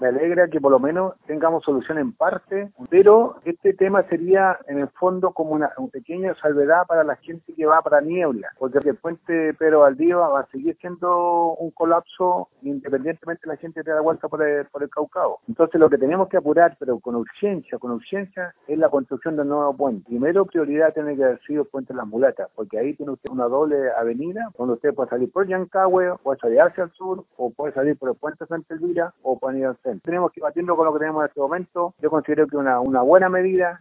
Me alegra que por lo menos tengamos solución en parte, pero este tema sería en el fondo como una pequeña salvedad para la gente que va para Niebla, porque el puente Pedro Valdivia va a seguir siendo un colapso independientemente de la gente que da vuelta por el Caucao. Entonces lo que tenemos que apurar, pero con urgencia, es la construcción del nuevo puente. Primero prioridad tiene que haber sido el puente de las Mulatas, porque ahí tiene usted una doble avenida donde usted puede salir por Yancahue, puede salir hacia el sur, o puede salir por el puente Santa Elvira, o puede ir al centro. Tenemos que batirlo con lo que tenemos en este momento. Yo considero que una buena medida